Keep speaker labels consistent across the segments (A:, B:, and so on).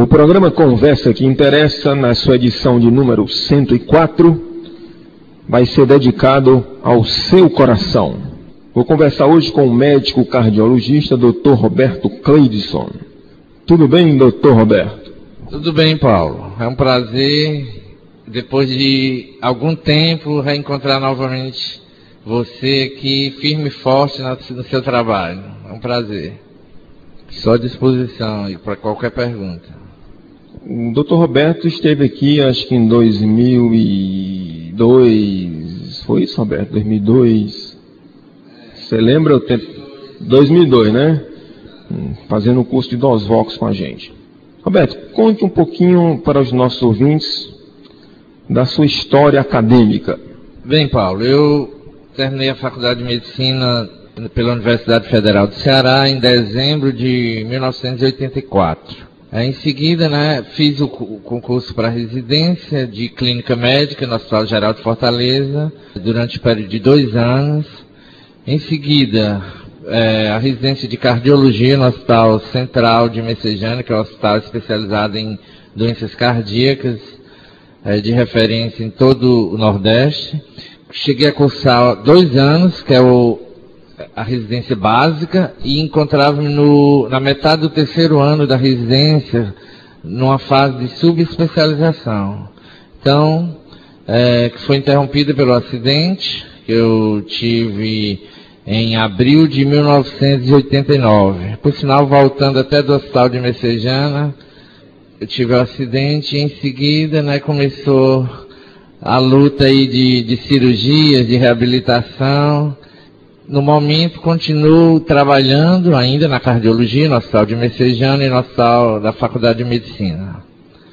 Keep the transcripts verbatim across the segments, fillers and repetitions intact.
A: O programa Conversa que Interessa, na sua edição de número cento e quatro, vai ser dedicado ao seu coração. Vou conversar hoje com o médico cardiologista, doutor Roberto Cleidson. Tudo bem, doutor Roberto?
B: Tudo bem, Paulo. É um prazer, depois de algum tempo, reencontrar novamente você aqui, firme e forte no seu trabalho. É um prazer. Só à disposição para qualquer pergunta.
A: O doutor Roberto esteve aqui, acho que em dois mil e dois, foi isso, Roberto? dois mil e dois? Você lembra o tempo? dois mil e dois, né? Fazendo o curso de Dosvox com a gente. Roberto, conte um pouquinho para os nossos ouvintes da sua história acadêmica.
B: Bem, Paulo, eu terminei a Faculdade de Medicina pela Universidade Federal do Ceará em dezembro de mil novecentos e oitenta e quatro. Em seguida, né, fiz o concurso para residência de clínica médica no Hospital Geral de Fortaleza durante o período de dois anos. Em seguida, é, a residência de cardiologia no Hospital Central de Messejana, que é um hospital especializado em doenças cardíacas, é, de referência em todo o Nordeste. Cheguei a cursar dois anos, que é o a residência básica, e encontrava-me no, na metade do terceiro ano da residência, numa fase de subespecialização. Então, é, que foi interrompida pelo acidente que eu tive em abril de mil novecentos e oitenta e nove. Por sinal, voltando até do hospital de Messejana, eu tive o acidente e em seguida, né, começou a luta aí de, de cirurgias, de reabilitação. No momento, continuo trabalhando ainda na cardiologia, no Hospital de Messejana e no Hospital da Faculdade de Medicina.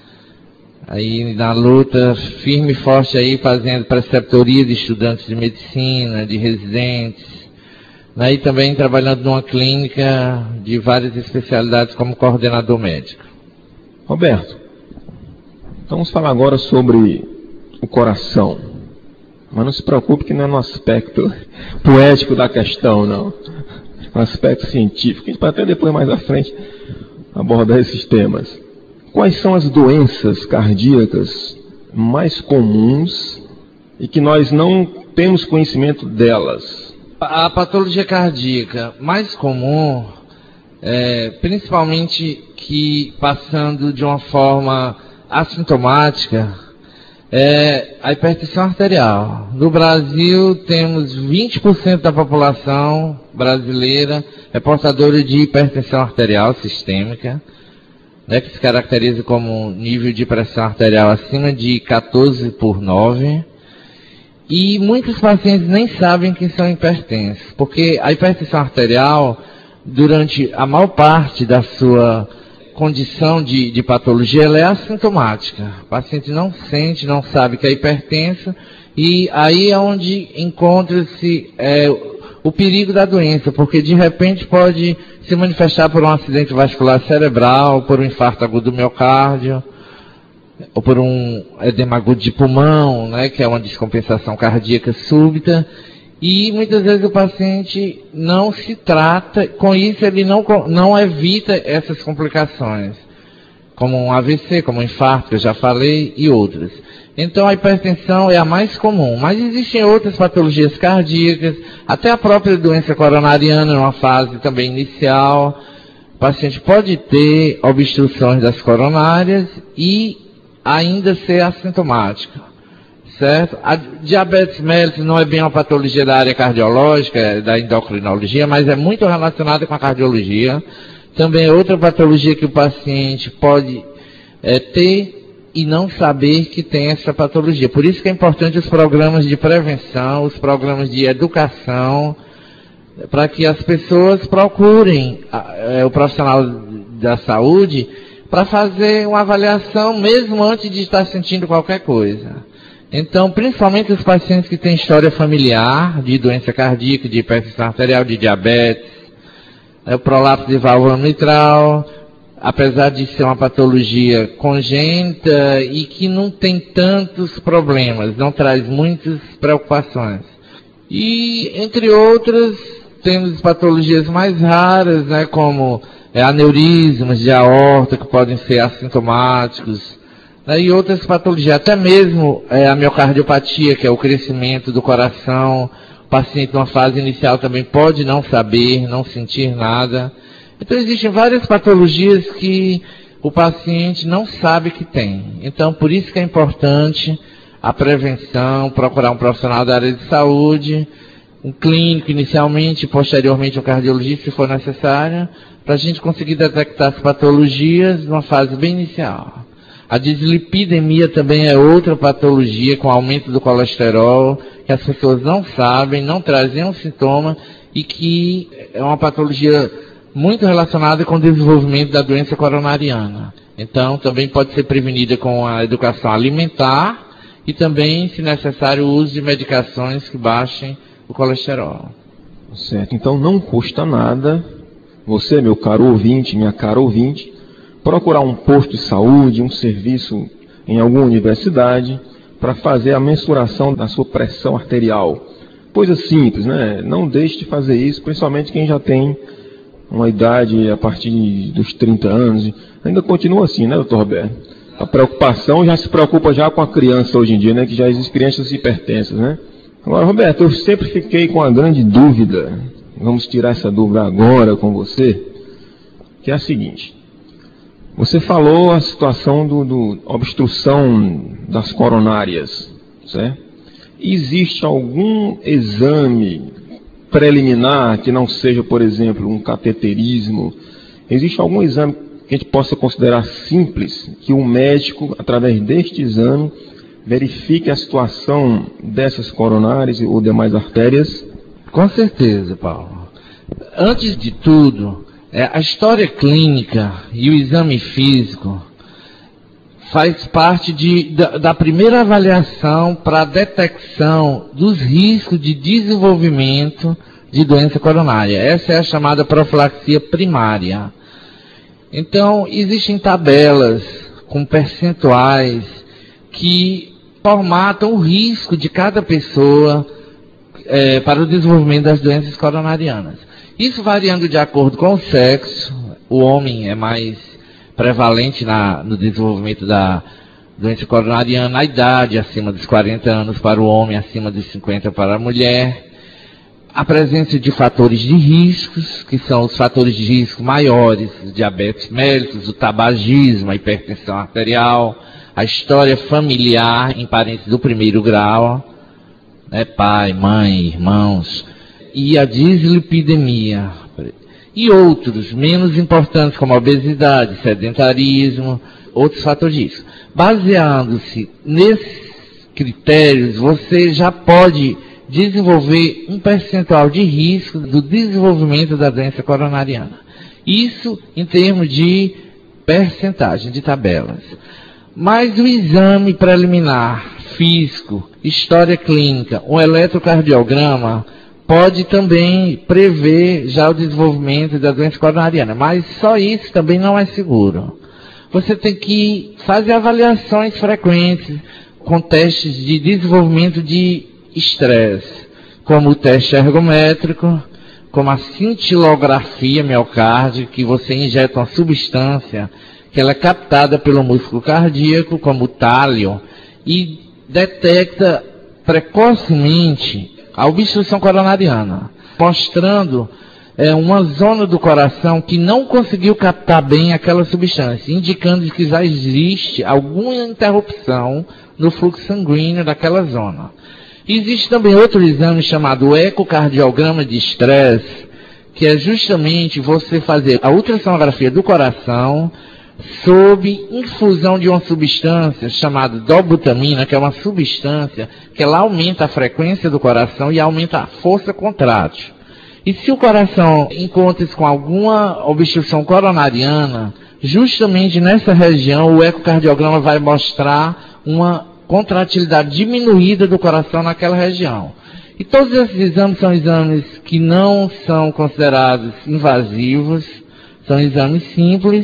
B: Aí, na luta firme e forte aí, fazendo preceptoria de estudantes de medicina, de residentes. Aí também trabalhando numa clínica de várias especialidades como coordenador médico.
A: Roberto, então vamos falar agora sobre o coração. Mas não se preocupe que não é no aspecto poético da questão, não. No aspecto científico. A gente pode até depois, mais à frente, abordar esses temas. Quais são as doenças cardíacas mais comuns e que nós não temos conhecimento delas?
B: A patologia cardíaca mais comum, é, principalmente que passando de uma forma assintomática, é a hipertensão arterial. No Brasil, temos vinte por cento da população brasileira é portadora de hipertensão arterial sistêmica, né, que se caracteriza como um nível de pressão arterial acima de quatorze por nove. E muitos pacientes nem sabem que são hipertensos, porque a hipertensão arterial, durante a maior parte da sua condição de, de patologia, ela é assintomática. O paciente não sente, não sabe que é hipertenso, e aí é onde encontra-se é, o perigo da doença, porque de repente pode se manifestar por um acidente vascular cerebral, por um infarto agudo do miocárdio, ou por um edema agudo de pulmão, né, que é uma descompensação cardíaca súbita. E muitas vezes o paciente não se trata, com isso ele não, não evita essas complicações, como um A V C, como um infarto, que eu já falei, e outras. Então a hipertensão é a mais comum, mas existem outras patologias cardíacas, até a própria doença coronariana, numa fase também inicial. O paciente pode ter obstruções das coronárias e ainda ser assintomático. Certo? A diabetes mellitus não é bem uma patologia da área cardiológica, é da endocrinologia, mas é muito relacionada com a cardiologia. Também é outra patologia que o paciente pode é, ter e não saber que tem essa patologia. Por isso que é importante os programas de prevenção, os programas de educação, para que as pessoas procurem é, o profissional da saúde para fazer uma avaliação mesmo antes de estar sentindo qualquer coisa. Então, principalmente os pacientes que têm história familiar de doença cardíaca, de hipertensão arterial, de diabetes, é, o prolapso de válvula mitral, apesar de ser uma patologia congênita e que não tem tantos problemas, não traz muitas preocupações. E, entre outras, temos patologias mais raras, né, como é, aneurismas de aorta que podem ser assintomáticos, né, e outras patologias, até mesmo é, a miocardiopatia, que é o crescimento do coração. O paciente numa fase inicial também pode não saber, não sentir nada. Então existem várias patologias que o paciente não sabe que tem. Então por isso que é importante a prevenção, procurar um profissional da área de saúde, um clínico inicialmente, posteriormente um cardiologista se for necessário, para a gente conseguir detectar as patologias numa fase bem inicial. A dislipidemia também é outra patologia com aumento do colesterol, que as pessoas não sabem, não trazem um sintoma e que é uma patologia muito relacionada com o desenvolvimento da doença coronariana. Então, também pode ser prevenida com a educação alimentar e também, se necessário, o uso de medicações que baixem o colesterol.
A: Certo. Então, não custa nada, você, meu caro ouvinte, minha cara ouvinte, procurar um posto de saúde, um serviço em alguma universidade, para fazer a mensuração da sua pressão arterial. Coisa simples, né? Não deixe de fazer isso, principalmente quem já tem uma idade a partir dos trinta anos. Ainda continua assim, né, doutor Roberto? A preocupação já se preocupa já com a criança hoje em dia, né? Que já existem crianças hipertensas, né? Agora, Roberto, eu sempre fiquei com a grande dúvida, vamos tirar essa dúvida agora com você, que é a seguinte. Você falou a situação do, do obstrução das coronárias, certo? Existe algum exame preliminar que não seja, por exemplo, um cateterismo? Existe algum exame que a gente possa considerar simples, que o médico, através deste exame, verifique a situação dessas coronárias ou demais artérias?
B: Com certeza, Paulo. Antes de tudo, É, a história clínica e o exame físico faz parte de, da, da primeira avaliação para a detecção dos riscos de desenvolvimento de doença coronária. Essa é a chamada profilaxia primária. Então, existem tabelas com percentuais que formatam o risco de cada pessoa é, para o desenvolvimento das doenças coronarianas. Isso variando de acordo com o sexo. O homem é mais prevalente na, no desenvolvimento da doença coronariana, a idade acima dos quarenta anos para o homem, acima dos cinquenta para a mulher. A presença de fatores de riscos, que são os fatores de risco maiores, o diabetes mellitus, o tabagismo, a hipertensão arterial, a história familiar em parentes do primeiro grau, né, pai, mãe, irmãos, e a dislipidemia, e outros menos importantes como a obesidade, sedentarismo, outros fatores de risco. Baseando-se nesses critérios, você já pode desenvolver um percentual de risco do desenvolvimento da doença coronariana. Isso em termos de percentagem, de tabelas. Mas o exame preliminar, físico, história clínica, um eletrocardiograma, pode também prever já o desenvolvimento da doença coronariana, mas só isso também não é seguro. Você tem que fazer avaliações frequentes com testes de desenvolvimento de estresse, como o teste ergométrico, como a cintilografia miocárdica, que você injeta uma substância que ela é captada pelo músculo cardíaco, como o tálio, e detecta precocemente a obstrução coronariana, mostrando é, uma zona do coração que não conseguiu captar bem aquela substância, indicando que já existe alguma interrupção no fluxo sanguíneo daquela zona. Existe também outro exame chamado ecocardiograma de estresse, que é justamente você fazer a ultrassonografia do coração sob infusão de uma substância chamada dobutamina, que é uma substância que ela aumenta a frequência do coração e aumenta a força contrátil. E se o coração encontra-se com alguma obstrução coronariana, justamente nessa região o ecocardiograma vai mostrar uma contratilidade diminuída do coração naquela região. E todos esses exames são exames que não são considerados invasivos, são exames simples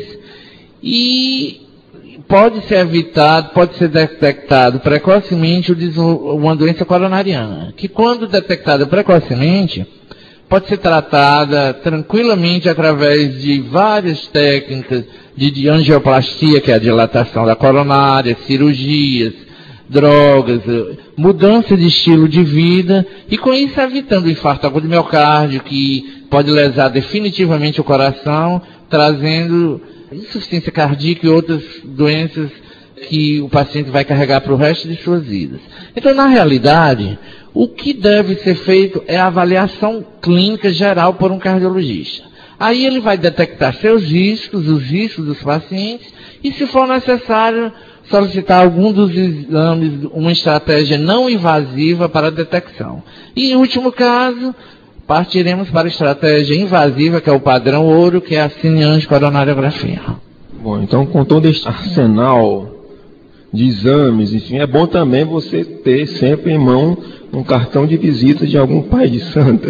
B: e pode ser evitado, pode ser detectado precocemente uma doença coronariana, que quando detectada precocemente pode ser tratada tranquilamente através de várias técnicas de, de angioplastia, que é a dilatação da coronária, cirurgias, drogas, mudança de estilo de vida, e com isso evitando o infarto agudo do miocárdio, que pode lesar definitivamente o coração, trazendo insuficiência cardíaca e outras doenças que o paciente vai carregar para o resto de suas vidas. Então, na realidade, o que deve ser feito é a avaliação clínica geral por um cardiologista. Aí ele vai detectar seus riscos, os riscos dos pacientes, e se for necessário, solicitar algum dos exames, uma estratégia não invasiva para a detecção. E, em último caso, partiremos para a estratégia invasiva, que é o padrão ouro, que é a cineangiocoronariografia.
A: Bom, então, com todo este arsenal de exames, enfim, é bom também você ter sempre em mão um cartão de visita de algum pai de santa.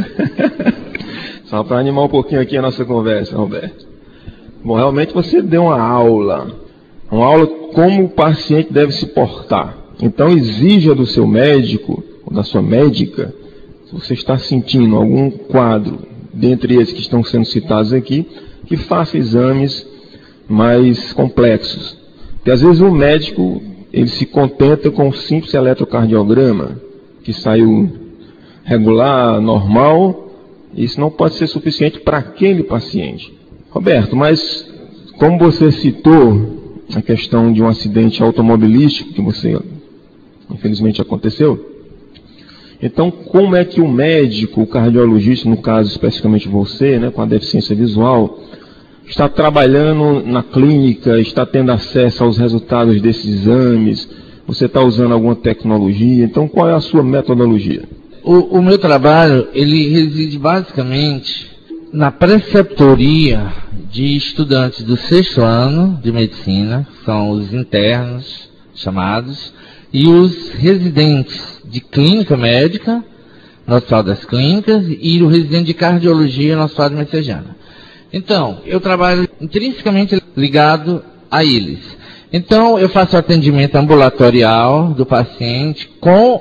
A: Só para animar um pouquinho aqui a nossa conversa, Roberto. Bom, realmente você deu uma aula, uma aula como o paciente deve se portar. Então exija do seu médico, ou da sua médica, se você está sentindo algum quadro, dentre esses que estão sendo citados aqui, que faça exames mais complexos. Porque às vezes o médico, ele se contenta com um simples eletrocardiograma, que saiu regular, normal, e isso não pode ser suficiente para aquele paciente. Roberto, mas como você citou a questão de um acidente automobilístico, que você, infelizmente, aconteceu, então como é que o médico, o cardiologista, no caso especificamente você, né, com a deficiência visual, está trabalhando na clínica, está tendo acesso aos resultados desses exames, você está usando alguma tecnologia, então qual é a sua metodologia?
B: O, o meu trabalho, ele reside basicamente na preceptoria de estudantes do sexto ano de medicina, são os internos chamados, e os residentes de clínica médica, no Hospital das Clínicas, e o residente de cardiologia no Hospital de Messejana. Então, eu trabalho intrinsecamente ligado a eles. Então, eu faço atendimento ambulatorial do paciente com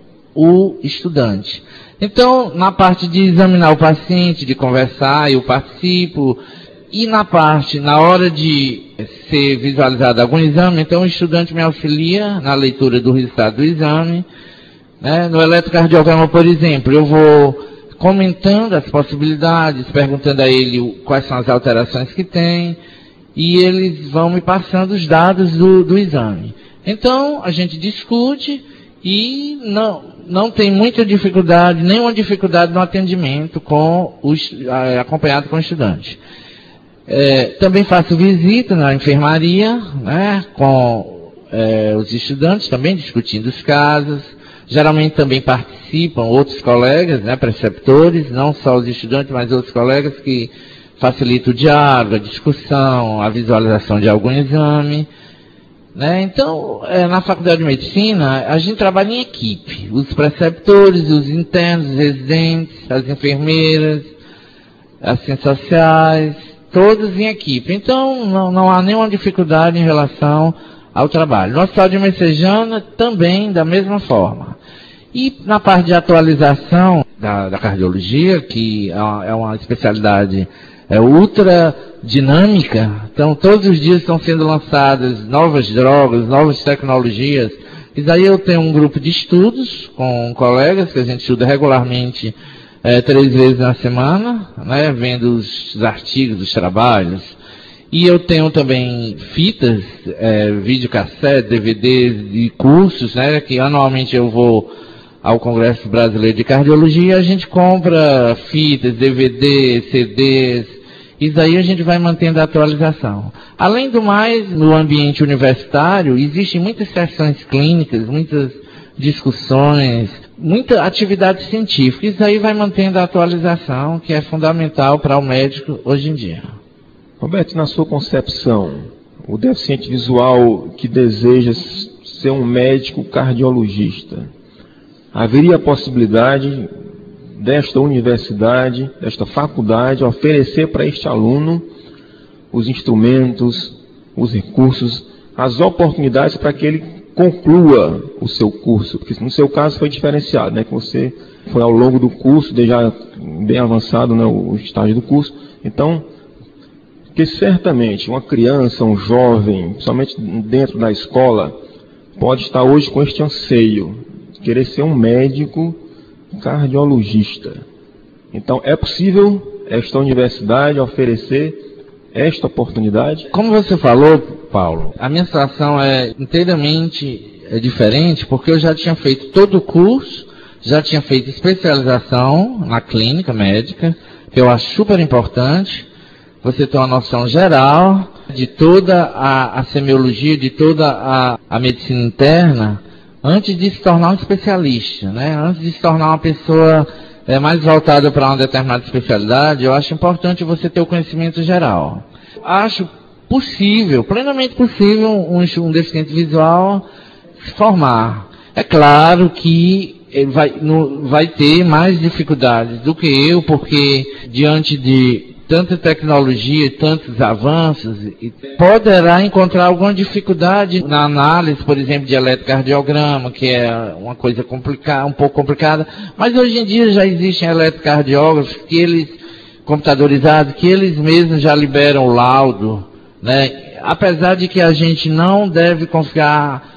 B: o estudante. Então, na parte de examinar o paciente, de conversar, eu participo. E na parte, na hora de ser visualizado algum exame, então o estudante me auxilia na leitura do resultado do exame. Né? No eletrocardiograma, por exemplo, eu vou comentando as possibilidades, perguntando a ele quais são as alterações que tem, e eles vão me passando os dados do, do exame. Então, a gente discute e não, não tem muita dificuldade, nenhuma dificuldade no atendimento com o, acompanhado com o estudante. É, também faço visita na enfermaria, né, com é, os estudantes, também discutindo os casos. Geralmente também participam outros colegas, né, preceptores, não só os estudantes, mas outros colegas que facilitam o diálogo, a discussão, a visualização de algum exame. Né? Então, é, na Faculdade de Medicina, a gente trabalha em equipe. Os preceptores, os internos, os residentes, as enfermeiras, assistentes sociais, todos em equipe. Então, não, não há nenhuma dificuldade em relação ao trabalho. No Hospital de Messejana, também da mesma forma. E na parte de atualização da, da cardiologia, que é uma especialidade é, ultra dinâmica, então todos os dias estão sendo lançadas novas drogas, novas tecnologias. E daí eu tenho um grupo de estudos com colegas, que a gente estuda regularmente é, três vezes na semana, né, vendo os artigos, os trabalhos. E eu tenho também fitas, é, videocassete, D V Ds de cursos, né, que anualmente eu vou ao Congresso Brasileiro de Cardiologia, a gente compra fitas, D V Ds, C Ds, e daí a gente vai mantendo a atualização. Além do mais, no ambiente universitário, existem muitas sessões clínicas, muitas discussões, muita atividade científica, e daí vai mantendo a atualização, que é fundamental para o médico hoje em dia.
A: Roberto, na sua concepção, o deficiente visual que deseja ser um médico cardiologista, haveria a possibilidade desta universidade, desta faculdade, oferecer para este aluno os instrumentos, os recursos, as oportunidades para que ele conclua o seu curso, porque no seu caso foi diferenciado, né, que você foi ao longo do curso, já bem avançado, né, o estágio do curso. Então, que certamente uma criança, um jovem, somente dentro da escola, pode estar hoje com este anseio, querer ser um médico cardiologista. Então, é possível esta universidade oferecer esta oportunidade?
B: Como você falou, Paulo, a minha situação é inteiramente é diferente, porque eu já tinha feito todo o curso, já tinha feito especialização na clínica médica, que eu acho super importante, você ter uma noção geral de toda a, a semiologia, de toda a, a medicina interna, antes de se tornar um especialista, né? Antes de se tornar uma pessoa é, mais voltada para uma determinada especialidade, eu acho importante você ter o conhecimento geral. Acho possível, plenamente possível, um, um deficiente visual se formar. É claro que ele vai, no, vai ter mais dificuldades do que eu, porque diante de tanta tecnologia e tantos avanços, poderá encontrar alguma dificuldade na análise, por exemplo, de eletrocardiograma, que é uma coisa complicada, um pouco complicada, mas hoje em dia já existem eletrocardiógrafos que eles, computadorizados, que eles mesmos já liberam o laudo, né? Apesar de que a gente não deve confiar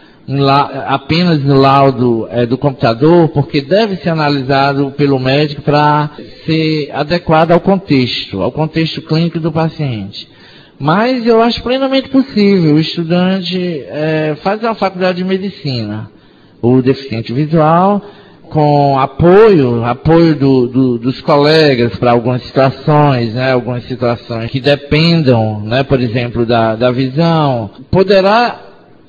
B: apenas no laudo é, do computador, porque deve ser analisado pelo médico para ser adequado ao contexto, ao contexto clínico do paciente. Mas eu acho plenamente possível o estudante é, fazer uma faculdade de medicina, o deficiente visual, com apoio, apoio do, do, dos colegas para algumas situações, né, algumas situações que dependam, né, por exemplo, da, da visão, poderá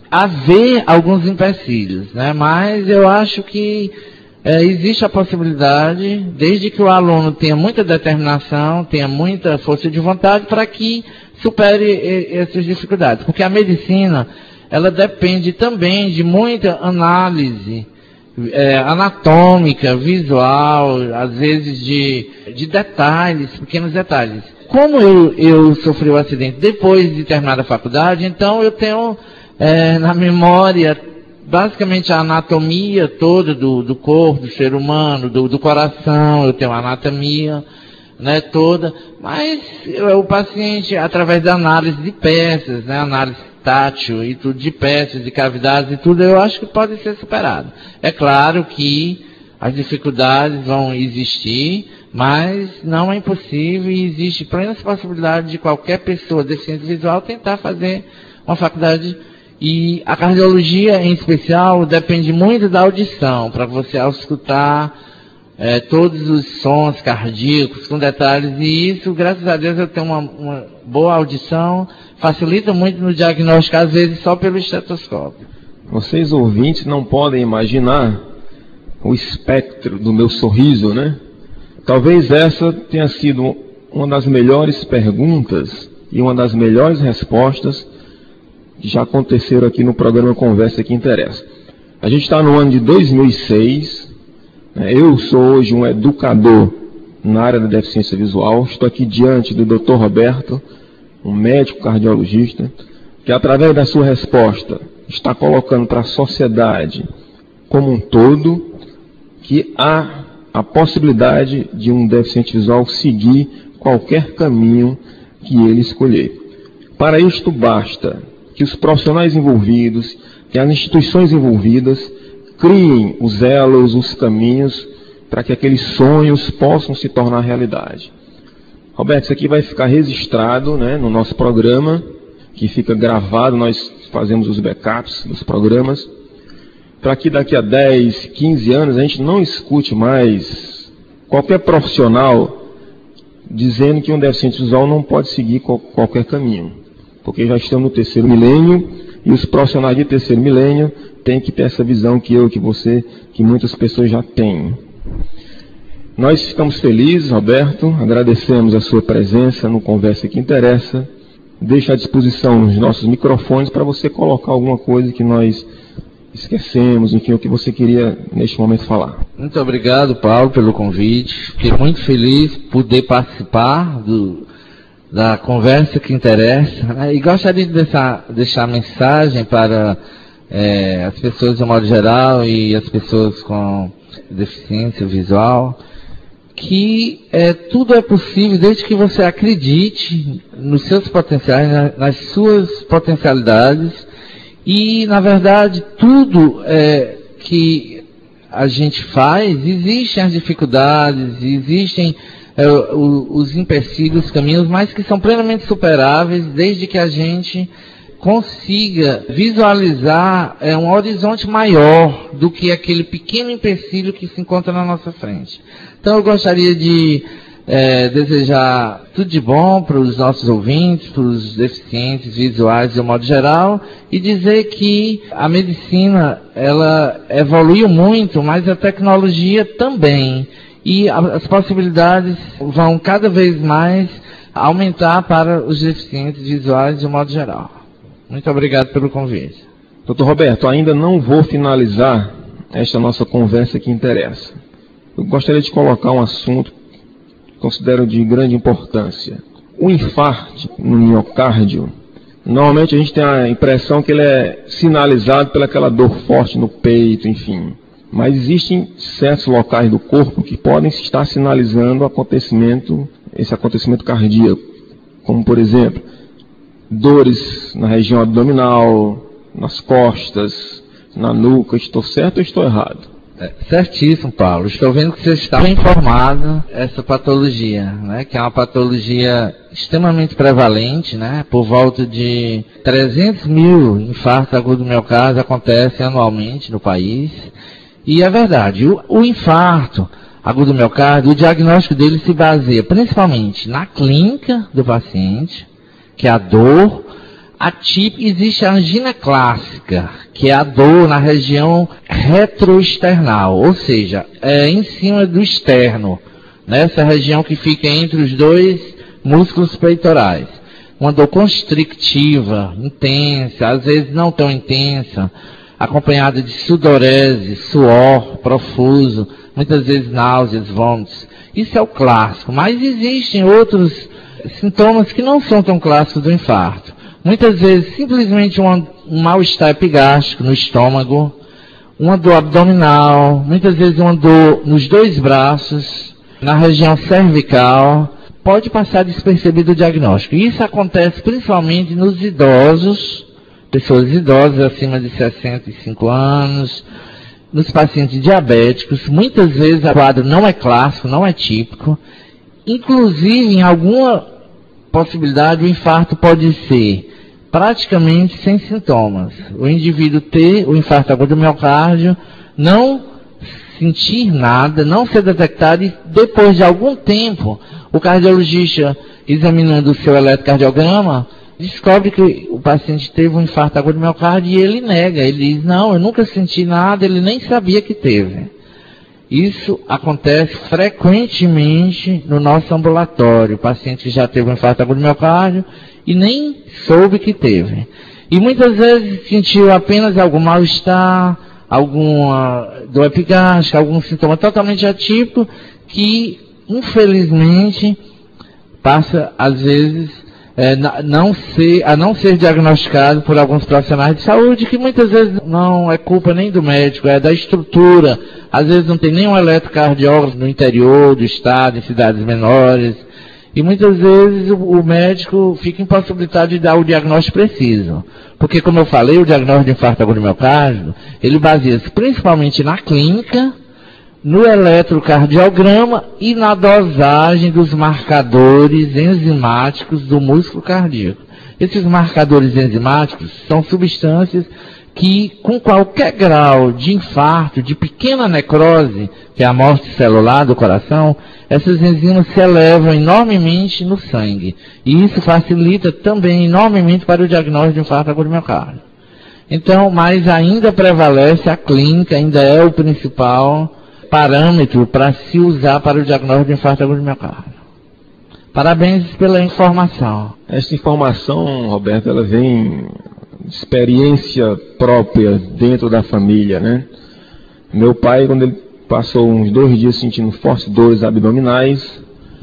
B: haver alguns empecilhos, né? Mas eu acho que é, existe a possibilidade, desde que o aluno tenha muita determinação, tenha muita força de vontade, para que supere e, essas dificuldades. Porque a medicina, ela depende também de muita análise é, anatômica, visual, às vezes de, de detalhes, pequenos detalhes. Como eu, eu sofri o acidente depois de terminar a faculdade, então eu tenho É, na memória, basicamente a anatomia toda do, do corpo, do ser humano, do, do coração, eu tenho a anatomia, né, toda, mas eu, o paciente, através da análise de peças, né, análise tátil e tudo, de peças, de cavidades e tudo, eu acho que pode ser superado. É claro que as dificuldades vão existir, mas não é impossível e existe plena possibilidade de qualquer pessoa deficiente visual tentar fazer uma faculdade. E a cardiologia, em especial, depende muito da audição, para você ao escutar é, todos os sons cardíacos com detalhes, e isso, graças a Deus, eu tenho uma, uma boa audição, facilita muito no diagnóstico, às vezes só pelo estetoscópio.
A: Vocês ouvintes não podem imaginar o espectro do meu sorriso, né? Talvez essa tenha sido uma das melhores perguntas e uma das melhores respostas que já aconteceram aqui no programa Conversa que Interessa. A gente está no ano de dois mil e seis, né? Eu sou hoje um educador na área da deficiência visual, estou aqui diante do doutor Roberto, um médico cardiologista, que através da sua resposta está colocando para a sociedade como um todo que há a possibilidade de um deficiente visual seguir qualquer caminho que ele escolher. Para isto basta que os profissionais envolvidos, que as instituições envolvidas criem os elos, os caminhos para que aqueles sonhos possam se tornar realidade. Roberto, isso aqui vai ficar registrado, né, no nosso programa, que fica gravado, nós fazemos os backups dos programas, para que daqui a dez, quinze anos a gente não escute mais qualquer profissional dizendo que um deficiente visual não pode seguir qualquer caminho. Porque já estamos no terceiro milênio e os profissionais de terceiro milênio têm que ter essa visão que eu, que você, que muitas pessoas já têm. Nós ficamos felizes, Roberto, agradecemos a sua presença no Conversa que Interessa. Deixo à disposição os nossos microfones para você colocar alguma coisa que nós esquecemos, enfim, o que você queria neste momento falar.
B: Muito obrigado, Paulo, pelo convite. Fiquei muito feliz por poder participar do... da Conversa que Interessa, né? E gostaria de deixar, deixar mensagem para é, as pessoas de um modo geral e as pessoas com deficiência visual, que é, tudo é possível desde que você acredite nos seus potenciais, na, nas suas potencialidades, e na verdade tudo é, que a gente faz, existem as dificuldades, existem é, o, os empecilhos, os caminhos, mas que são plenamente superáveis desde que a gente consiga visualizar é, um horizonte maior do que aquele pequeno empecilho que se encontra na nossa frente. Então eu gostaria de é, desejar tudo de bom para os nossos ouvintes, para os deficientes visuais de um modo geral, e dizer que a medicina ela evoluiu muito, mas a tecnologia também. E a, as possibilidades vão cada vez mais aumentar para os deficientes visuais de um modo geral. Muito obrigado pelo convite.
A: doutor Roberto, ainda não vou finalizar esta nossa conversa que interessa. Eu gostaria de colocar um assunto que considero de grande importância. O infarto no miocárdio, normalmente a gente tem a impressão que ele é sinalizado pelaquela dor forte no peito, enfim. Mas existem certos locais do corpo que podem estar sinalizando o acontecimento, esse acontecimento cardíaco. Como, por exemplo, dores na região abdominal, nas costas, na nuca. Estou certo ou estou errado?
B: É, certíssimo, Paulo. Estou vendo que você está bem informado essa patologia, né? Que é uma patologia extremamente prevalente, né? Por volta de trezentos mil infartos agudos do miocárdio acontecem anualmente no país. E é verdade, o, o infarto agudo do miocárdio, o diagnóstico dele se baseia principalmente na clínica do paciente, que é a dor. A típica, existe a angina clássica, que é a dor na região retroesternal, ou seja, é em cima do externo, nessa região que fica entre os dois músculos peitorais. Uma dor constrictiva, intensa, às vezes não tão intensa, acompanhada de sudorese, suor profuso, muitas vezes náuseas, vômitos. Isso é o clássico, mas existem outros sintomas que não são tão clássicos do infarto. Muitas vezes, simplesmente um, um mal-estar epigástrico no estômago, uma dor abdominal, muitas vezes uma dor nos dois braços, na região cervical, pode passar despercebido o diagnóstico. Isso acontece principalmente nos idosos, pessoas idosas acima de sessenta e cinco anos, nos pacientes diabéticos. Muitas vezes o quadro não é clássico, não é típico. Inclusive, em alguma possibilidade, o infarto pode ser praticamente sem sintomas. O indivíduo ter o infarto agudo do miocárdio, não sentir nada, não ser detectado, e depois de algum tempo, o cardiologista, examinando o seu eletrocardiograma, descobre que o paciente teve um infarto agudo do miocárdio e ele nega. Ele diz, não, eu nunca senti nada, ele nem sabia que teve. Isso acontece frequentemente no nosso ambulatório. O paciente que já teve um infarto agudo do miocárdio e nem soube que teve. E muitas vezes sentiu apenas algum mal-estar, alguma dor epigástrica, algum sintoma totalmente atípico que, infelizmente, passa, às vezes, é, não ser, a não ser diagnosticado por alguns profissionais de saúde, que muitas vezes não é culpa nem do médico, é da estrutura. Às vezes não tem nenhum eletrocardiógrafo no interior do estado, em cidades menores. E muitas vezes o, o médico fica impossibilitado de dar o diagnóstico preciso. Porque, como eu falei, o diagnóstico de infarto agudo do miocárdio, ele baseia-se principalmente na clínica, no eletrocardiograma e na dosagem dos marcadores enzimáticos do músculo cardíaco. Esses marcadores enzimáticos são substâncias que, com qualquer grau de infarto, de pequena necrose, que é a morte celular do coração, essas enzimas se elevam enormemente no sangue. E isso facilita também enormemente para o diagnóstico de infarto agudo do miocárdio. Então, mas ainda prevalece a clínica, ainda é o principal parâmetro para se usar para o diagnóstico de infarto agudo do miocárdio. Parabéns pela informação.
A: Essa informação, Roberto, ela vem de experiência própria dentro da família, né? Meu pai, quando ele passou uns dois dias sentindo fortes dores abdominais,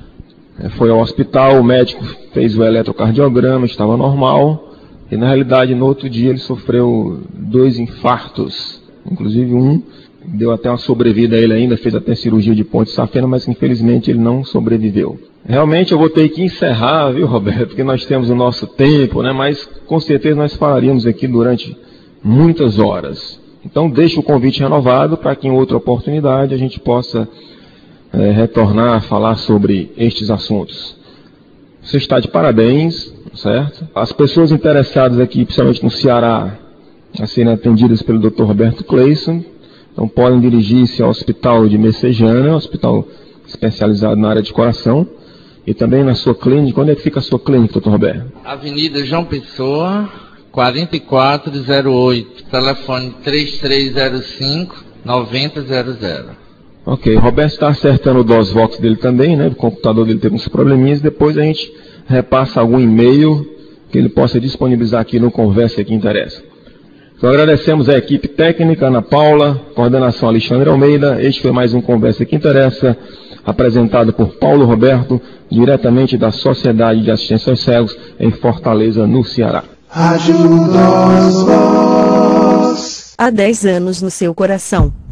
A: foi ao hospital, o médico fez o eletrocardiograma, estava normal, e na realidade no outro dia ele sofreu dois infartos, inclusive um deu até uma sobrevida a ele ainda, fez até cirurgia de ponte safena, mas infelizmente ele não sobreviveu. Realmente eu vou ter que encerrar, viu, Roberto, porque nós temos o nosso tempo, né? Mas com certeza nós falaríamos aqui durante muitas horas. Então deixo o convite renovado para que em outra oportunidade a gente possa é, retornar a falar sobre estes assuntos. Você está de parabéns, certo? As pessoas interessadas aqui, principalmente no Ceará, a serem atendidas pelo doutor Roberto Cleison, então podem dirigir-se ao Hospital de Messejana, hospital especializado na área de coração, e também na sua clínica. Onde é que fica a sua clínica, doutor Roberto?
B: Avenida João Pessoa, quarenta e quatro zero oito, telefone três três zero cinco, nove zero zero zero.
A: Ok, o Roberto está acertando o DOSVox dele também, né? O computador dele teve uns probleminhas, depois a gente repassa algum e-mail que ele possa disponibilizar aqui no Conversa que Interessa. Então agradecemos a equipe técnica, Ana Paula, coordenação Alexandre Almeida. Este foi mais um Conversa que Interessa, apresentado por Paulo Roberto, diretamente da Sociedade de Assistência aos Cegos, em Fortaleza, no Ceará.
C: Rádio DOSVox.
D: Há dez anos no seu coração.